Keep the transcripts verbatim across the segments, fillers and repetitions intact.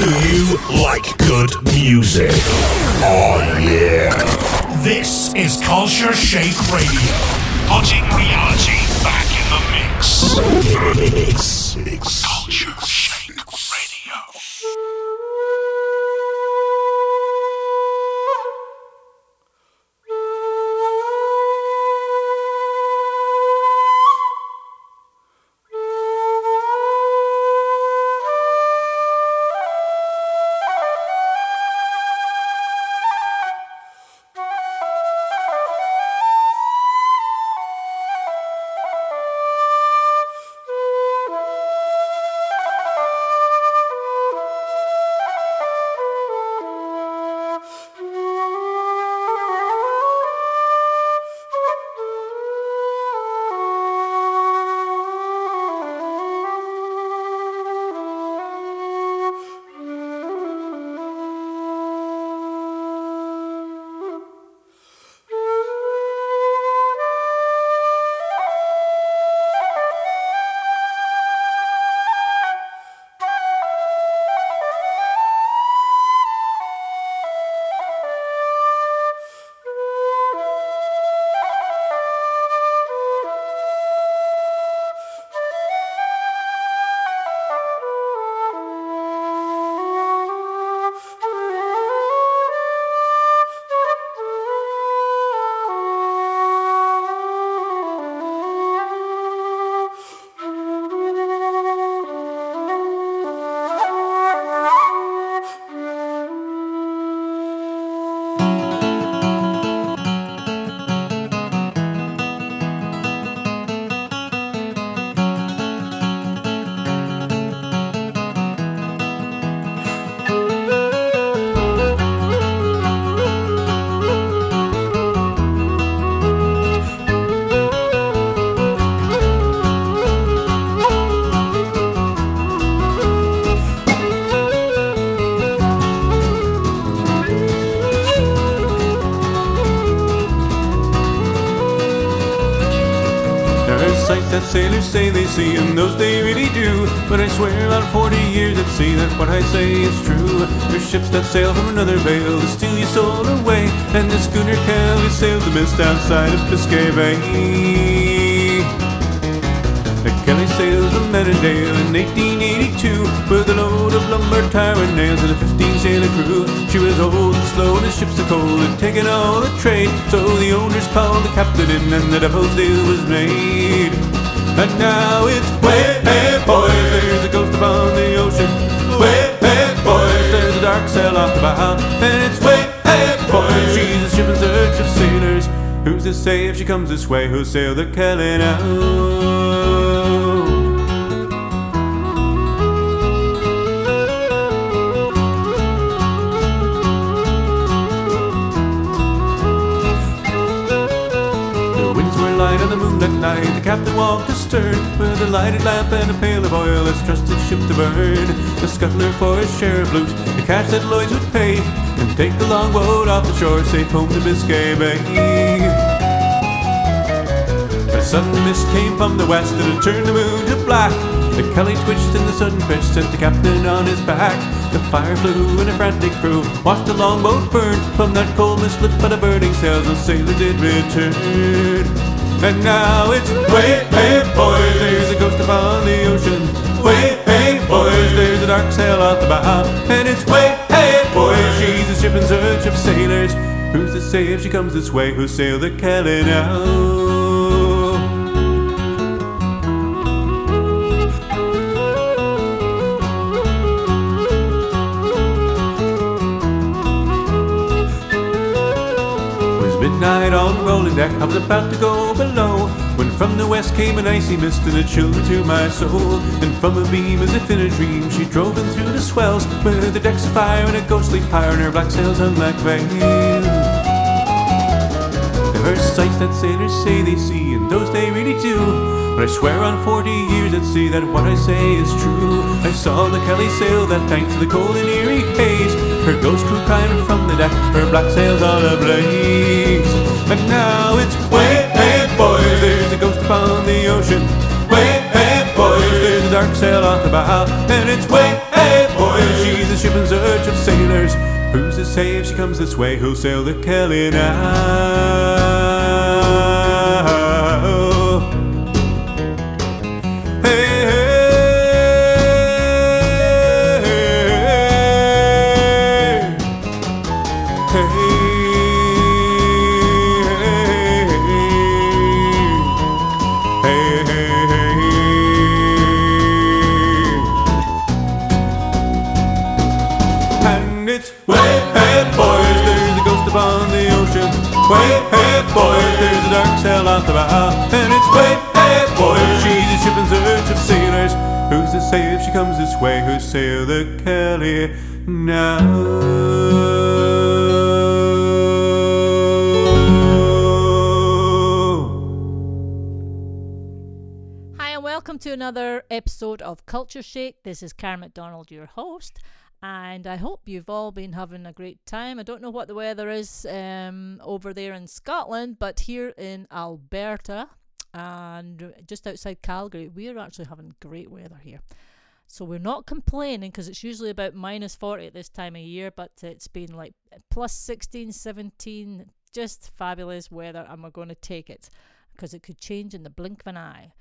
you like good music? Oh yeah. This is Culture Shake Radio. Putting reality back in the mix. Mix. Mix. Culture Shake Radio. That sailors say they see, and those they really do. But I swear on forty years at sea that what I say is true. There's ships that sail from another vale to steal your soul away, and the schooner Kelly sails the mist outside of Biscay Bay. The Kelly sails from Medindale in eighteen eighty-two with a load of lumber, tire and nails and a fifteen sailor crew. She was old and slow and the ship's so cold and taking all the trade, so the owners called the captain in and the devil's deal was made. And now it's way, hey boys, there's a ghost upon the ocean. Way, hey boys, there's a dark sail off the bow. And it's way, hey boys, she's a ship in search of sailors. Who's to say if she comes this way, who'll sail the Kelly now? On the moonlit night, the captain walked astern with a lighted lamp and a pail of oil, his trusted ship to burn. The scuttler for his share of loot, the cash that Lloyd's would pay, and take the longboat off the shore, safe home to Biscay Bay. A sudden mist came from the west and it turned the moon to black. The Kelly twitched and the sudden pitch sent the captain on his back. The fire flew and a frantic crew watched the longboat burn. From that cold mist lit by the burning sails, the sailor did return. And now it's way, hey boys, there's a ghost upon the ocean. Way, hey boys, there's a dark sail off the bow. And it's way, hey boys, she's a ship in search of sailors. Who's to say if she comes this way, who'll sail the Kelly now? Midnight on the rolling deck, I was about to go below, when from the west came an icy mist and a chill to my soul. And from a beam as if in a dream she drove in through the swells, with the decks afire and a ghostly pyre and her black sails hung like veils. There are sights that sailors say they see, and those they really do. But I swear on forty years at sea that what I say is true. I saw the Kelly sail that night through the cold and eerie haze, her ghost crew climbing from the deck, her black sails all ablaze. And now it's way, hey boys, there's a ghost upon the ocean. Way, hey boys, there's a dark sail off the bow. And it's way, hey boys, she's a ship in Who's to say if she comes this way, who'll sail the Kelly now? Hey, hey, hey. Upon the ocean, way hey boys, there's a dark sail out the bow, and it's way hey boys, she's a ship in search of sailors. Who's to say if she comes this way, who'll sail the Kelly now? Hi and welcome to another episode of Culture Shake. This is Karen McDonald, your host. And I hope you've all been having a great time. I don't know what the weather is um, over there in Scotland, but here in Alberta and just outside Calgary, we're actually having great weather here. So we're not complaining because it's usually about minus forty at this time of year, but it's been like plus sixteen, seventeen, just fabulous weather, and we're going to take it because it could change in the blink of an eye.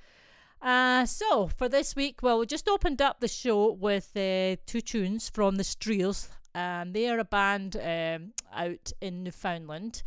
Uh, so for this week, well, we just opened up the show with uh, two tunes from the Streels, and they are a band um, out in Newfoundland,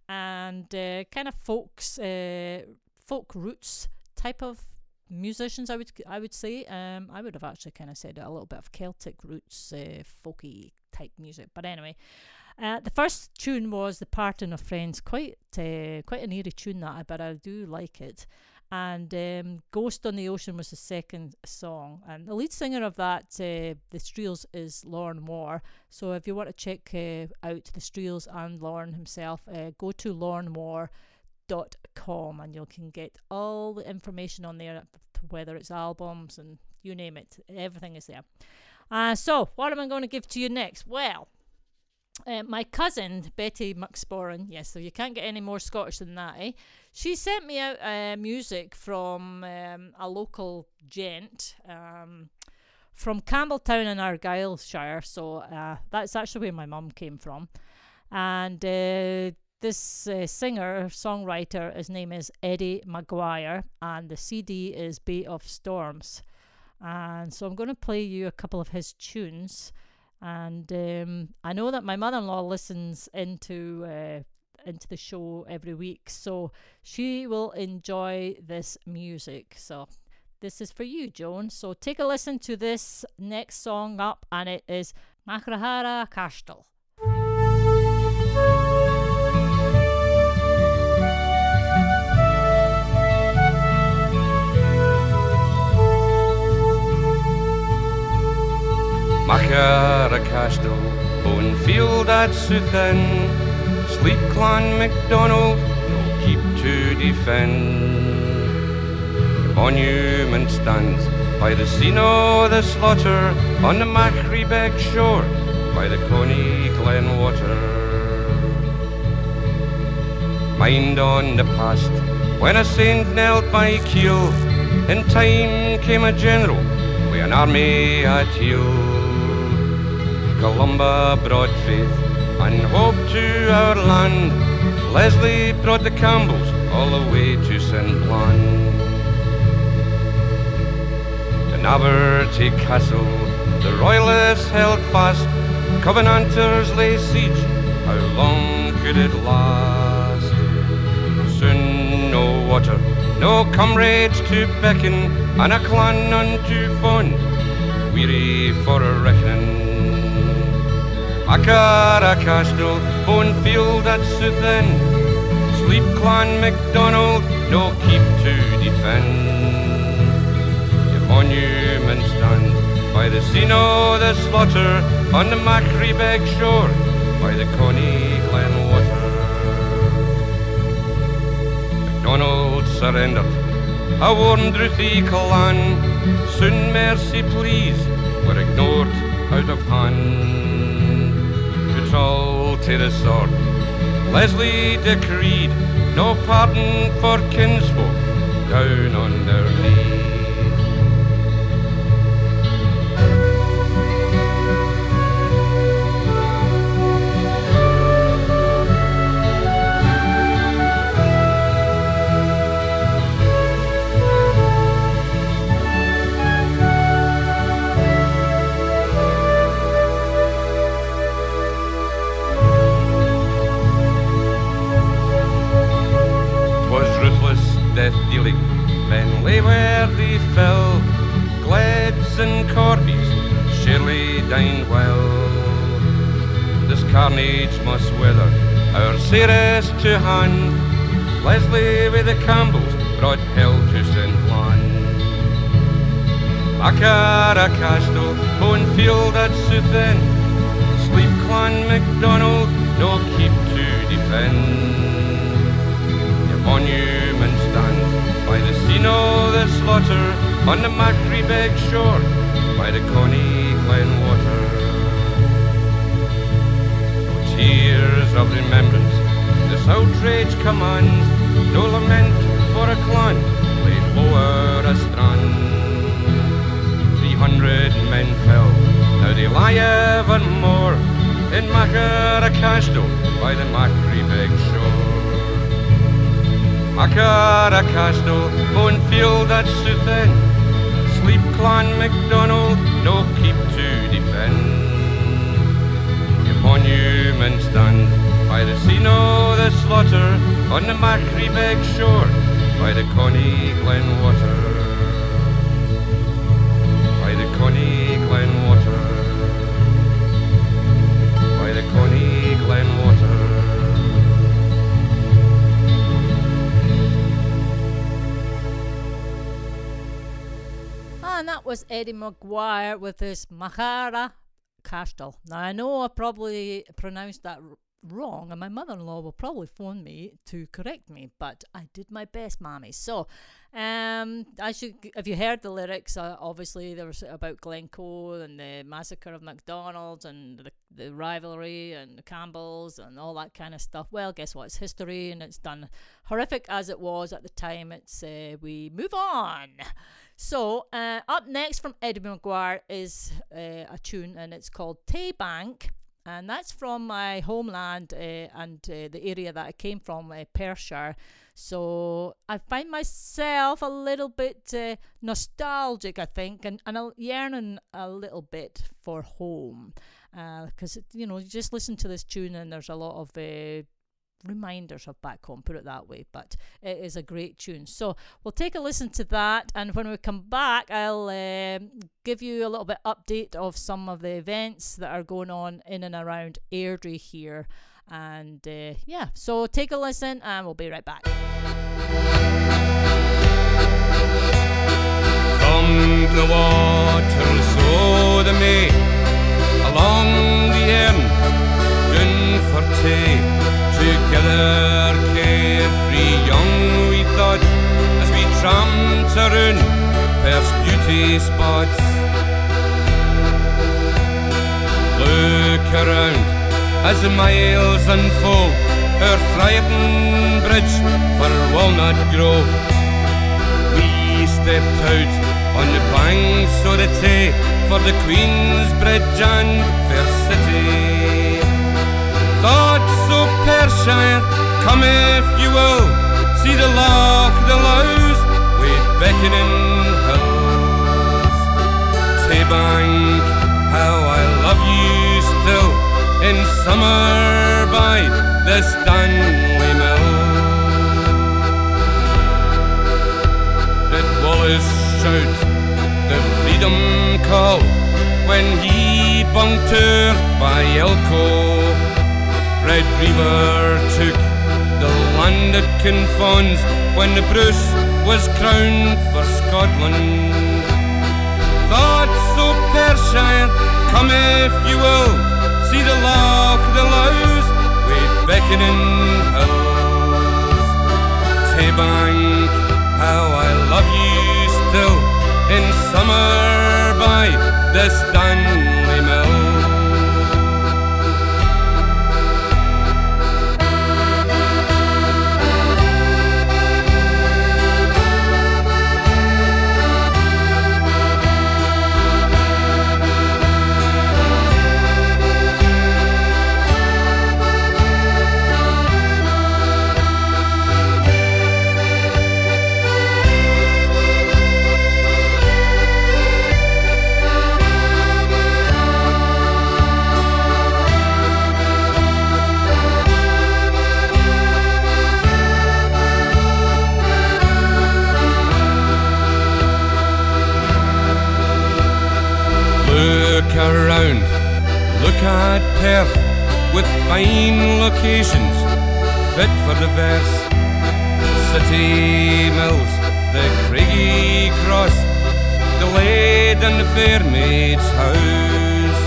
and uh, kind of folks, uh, folk roots type of musicians. I would, I would say. Um, I would have actually kind of said a little bit of Celtic roots, uh, folky type music. But anyway, uh, the first tune was "The Parting of Friends." Quite, uh, quite an eerie tune that, but I do like it. And um, Ghost on the Ocean was the second song, and the lead singer of that, uh, the Streels, is Lorne Moore. So if you want to check uh, out the Streels and Lorne himself, uh, go to lorne moore dot com and you can get all the information on there, whether it's albums and you name it, everything is there. Uh, so what am I going to give to you next? Well, Uh, my cousin, Betty McSporran, yes, so you can't get any more Scottish than that, eh? She sent me out uh, music from um, a local gent um, from Campbelltown in Argyllshire, so uh, that's actually where my mum came from. And uh, this uh, singer, songwriter, his name is Eddie Maguire, and the C D is Bay of Storms. And so I'm going to play you a couple of his tunes. And um, I know that my mother-in-law listens into uh, into the show every week, so she will enjoy this music. So this is for you, Joan. So take a listen to this next song up, and it is Machrahara Castle. Machrahara Castle, Bone Field at Southin, Sleep Clan MacDonald, no keep to defend. The monument stands by the scene o' the slaughter, on the Machribeg shore, by the Coney Glen water. Mind on the past, when a saint knelt by keel, in time came a general, with an army at heel. Columba brought faith and hope to our land. Leslie brought the Campbells all the way to Saint Blan. In Abertay Castle the royalists held fast. Covenanters lay siege, how long could it last? Soon no water, no comrades to beckon, and a clan none too fond, weary for a reckoning. Machrahara Castle, Bone Field at Southin, Sleep Clan MacDonald, no keep to defend. The monument stands by the scene o' the slaughter, on the Machribeg shore, by the Coney Glen water. MacDonald surrendered, a Warndruthy clan, soon mercy pleas were ignored out of hand. All to the sword, Leslie decreed no pardon for kinsfolk down on their knees. they dined well. This carnage must weather our sairest to hand. Leslie with the Campbells brought hell to Saint Lan. Macara Castle, Bonefield at Southen, Sleep Clan MacDonald, no keep to defend. Your monument stands by the scene of the slaughter, on the Machribeg shore, by the Connie Glen water. No tears of remembrance this outrage commands, no lament for a clan laid lower a strand. Three hundred men fell, now they lie evermore in Macara Castle by the Machribeg shore. Macara Castle, Bonefield at Southen, Sleep Clan MacDonald, no keep to defend. Your monument stands by the scene of the slaughter, on the Machribeg shore, by the Connie Glen water. By the Connie Glen water. By the Connie Glen water. And that was Eddie Maguire with his Macara Castle. Now I know I probably pronounced that r- wrong, and my mother-in-law will probably phone me to correct me, but I did my best, mammy. So um I should if you heard the lyrics, uh, obviously there was about Glencoe and the massacre of MacDonald's and the, the rivalry and the Campbells and all that kind of stuff. Well, guess what, it's history, and it's done horrific as it was at the time. It's uh, we move on. So uh, up next from Eddie Maguire is uh, a tune, and it's called Tay Bank. And that's from my homeland uh, and uh, the area that I came from, uh, Perthshire. So I find myself a little bit uh, nostalgic, I think, and, and I'm yearning a little bit for home. Because, uh, you know, you just listen to this tune and there's a lot of uh, reminders of back home, put it that way. But it is a great tune. So we'll take a listen to that, and when we come back, I'll um, give you a little bit update of some of the events that are going on in and around Airdrie here. And uh, yeah, so take a listen and we'll be right back. From the waters o' the May, along the Earn, doon for Tay, together carefree young we thought, as we tramped around Perth's beauty spots. Look around as the miles unfold our Friarton Bridge for Walnut Grove. We stepped out on the banks of the Tay for the Queen's Bridge and Fair City. Thoughts of Perthshire, come if you will, see the Loch, the Lows, with beckoning hills. Tay Bank, how I love you still, in summer by the Stanley Mill. Did Wallace shout the freedom call when he bunked her by Elcho? Red Reaver took the land at Kinfauns when the Bruce was crowned for Scotland. Thoughts of Perthshire, come if you will, see the Loch, the Lows, with beckoning hills. Tay Bank, how I love you still, in summer by the Stanley Mill. Look at Perth with fine locations fit for the verse. City Mills, the Craigie Cross, the Lade and the Fairmaid's House.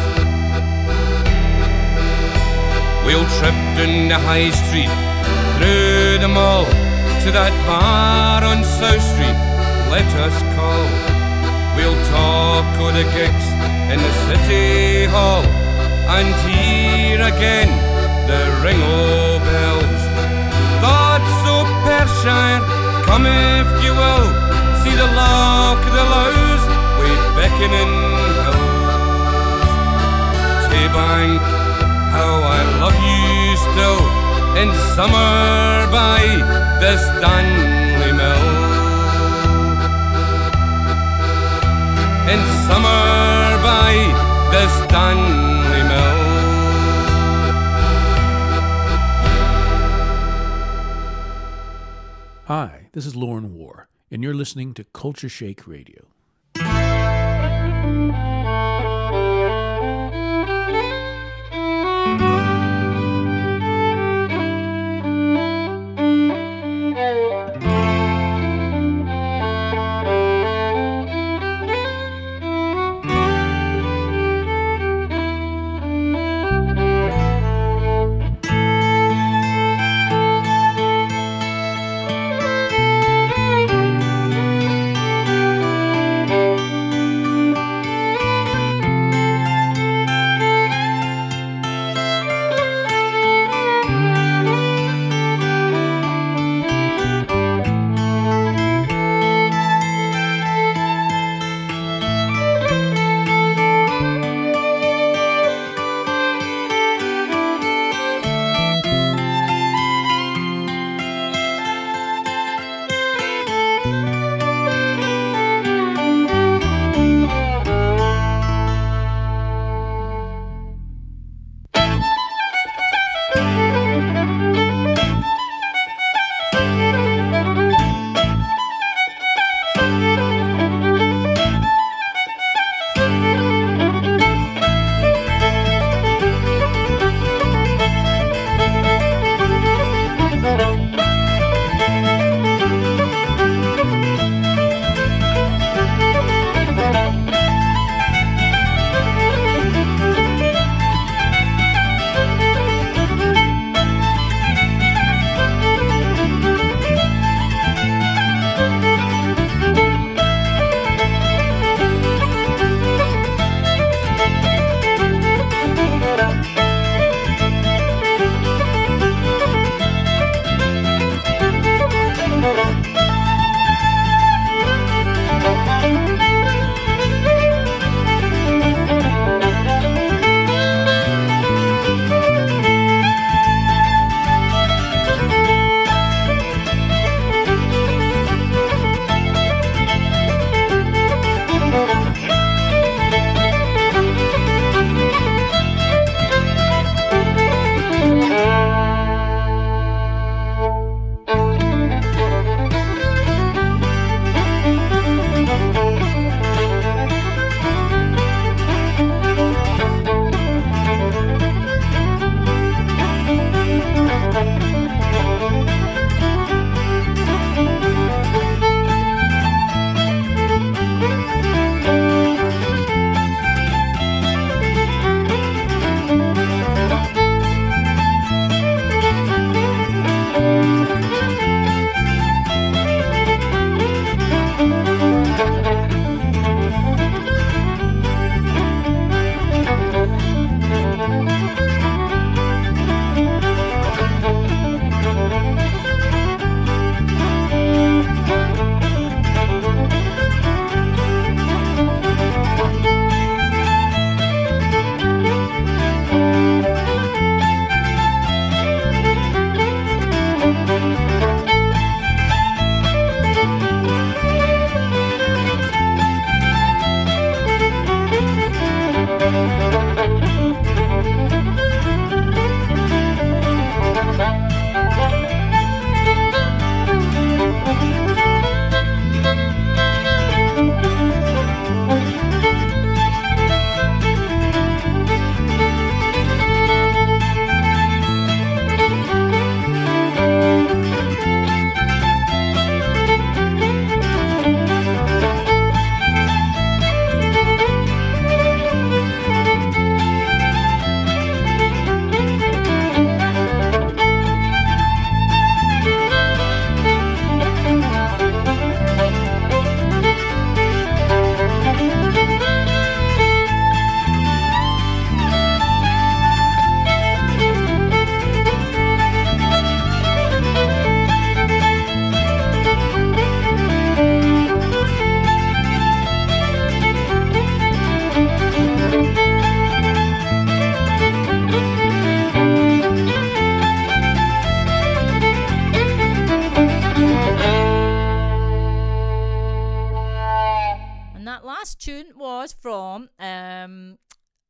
We'll trip down the High Street, through the mall, to that bar on South Street, let us call. We'll talk o' the gigs in the City Hall, and hear again the ring o' bells. Thoughts o' Perthshire, come if you will, see the Loch of the Lows, wi' beckoning hills. Taybank, how I love you still, in summer by the Stanley Mill. In summer by the Stanley Mill. Hi, this is Lauren War, and you're listening to Culture Shake Radio.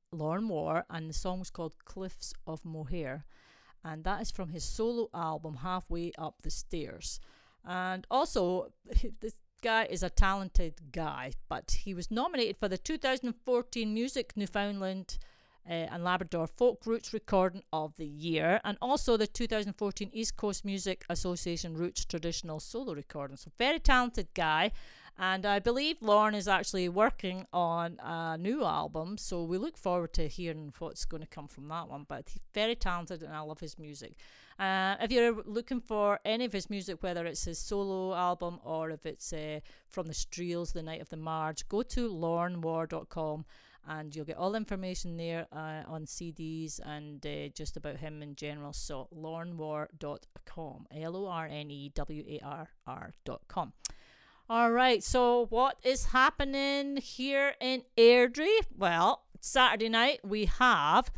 Lauren Moore, and the song was called Cliffs of Moher, and that is from his solo album Halfway Up the Stairs. And also, this guy is a talented guy, but he was nominated for the two thousand fourteen Music Newfoundland uh, and Labrador Folk Roots Recording of the Year, and also the two thousand fourteen East Coast Music Association Roots Traditional Solo Recording. So very talented guy, and I believe Lauren is actually working on a new album, so we look forward to hearing what's going to come from that one. But he's very talented and I love his music. Uh, if you're looking for any of his music, whether it's his solo album or if it's uh, from the Streels, The Night of the Marge, go to lauren war dot com and you'll get all the information there uh, on C Ds and uh, just about him in general. So lauren war dot com, L O R N E W A R R dot com. All right, so what is happening here in Airdrie? Well, Saturday night we have...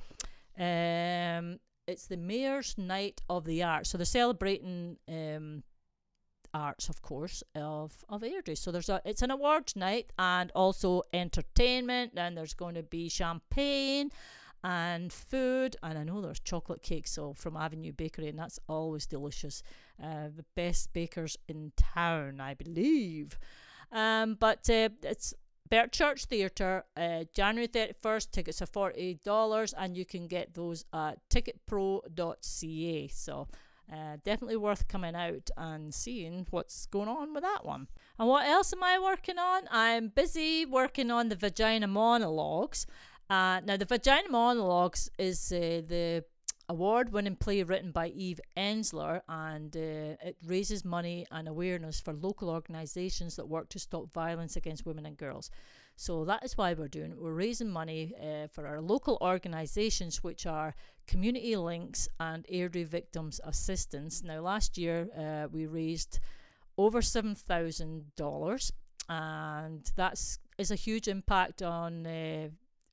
Um, It's the Mayor's Night of the Arts. So they're celebrating um, arts, of course, of, of Airdrie. So there's a it's an awards night and also entertainment, and there's going to be champagne and food, and I know there's chocolate cake, so from Avenue Bakery, and that's always delicious. Uh, the best bakers in town, I believe. Um, but uh, it's Bertchurch Theatre, uh, January thirty-first. Tickets are forty dollars, and you can get those at ticket pro dot c a. So uh, definitely worth coming out and seeing what's going on with that one. And what else am I working on? I'm busy working on the Vagina Monologues. Uh, now, the Vagina Monologues is uh, the award-winning play written by Eve Ensler, and uh, it raises money and awareness for local organisations that work to stop violence against women and girls. So that is why we're doing it. We're raising money uh, for our local organisations, which are Community Links and Airdrie Victims Assistance. Now, last year uh, we raised over seven thousand dollars, and that's is a huge impact on uh,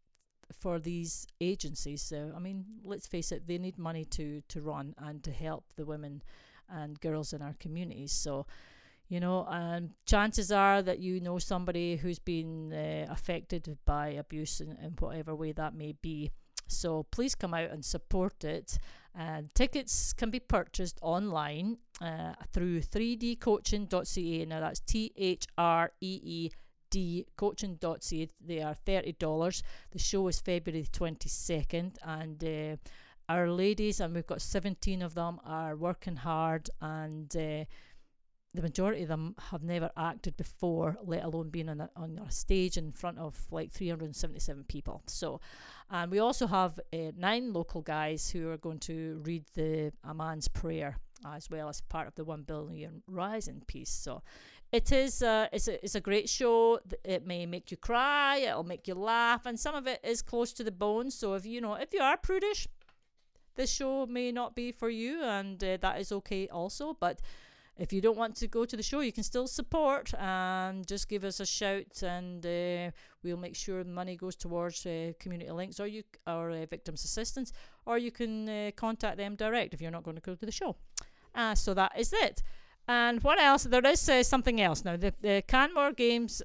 for these agencies. So, I mean, let's face it, they need money to, to run and to help the women and girls in our communities. So, you know, and chances are that you know somebody who's been uh, affected by abuse in, in whatever way that may be. So please come out and support it. And tickets can be purchased online uh, through three d coaching dot c a. Now that's T H R E E D coaching dot c a. They are thirty dollars. The show is February twenty-second, and uh, our ladies, and we've got seventeen of them, are working hard, and uh, the majority of them have never acted before, let alone being on a, on a stage in front of like three hundred seventy-seven people. So, and we also have uh, nine local guys who are going to read the A Man's Prayer as well as part of the one billion Rising piece. So it is uh, it's, a, it's a great show. It may make you cry, it'll make you laugh, and some of it is close to the bone. So if you know if you are prudish, this show may not be for you, and uh, that is okay also. But if you don't want to go to the show, you can still support and just give us a shout, and uh, we'll make sure the money goes towards uh, Community Links or you or uh, Victims Assistance, or you can uh, contact them direct if you're not going to go to the show. Uh, so that is it. And what else? There is uh, something else now. The, the Canmore Games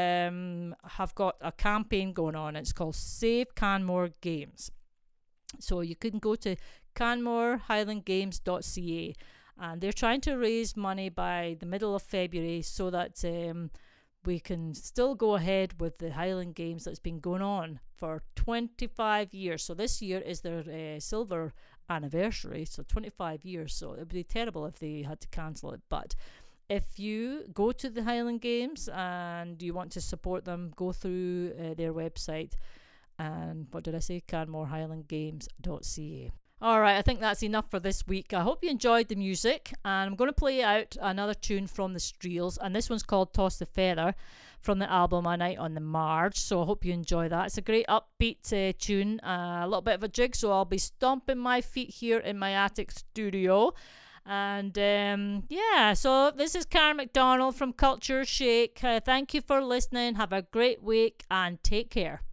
um, have got a campaign going on. It's called Save Canmore Games. So you can go to canmore highland games dot c a. And they're trying to raise money by the middle of February so that um, we can still go ahead with the Highland Games that's been going on for twenty-five years. So this year is their uh, silver anniversary, so twenty-five years. So it would be terrible if they had to cancel it. But if you go to the Highland Games and you want to support them, go through uh, their website. And what did I say? canmore highland games dot c a. Alright, I think that's enough for this week. I hope you enjoyed the music, and I'm going to play out another tune from the Streels, and this one's called Toss the Feather from the album A Night on the Marge, so I hope you enjoy that. It's a great upbeat uh, tune, uh, a little bit of a jig, so I'll be stomping my feet here in my attic studio. And um, yeah, so this is Karen McDonald from Culture Shake. Uh, thank you for listening. Have a great week and take care.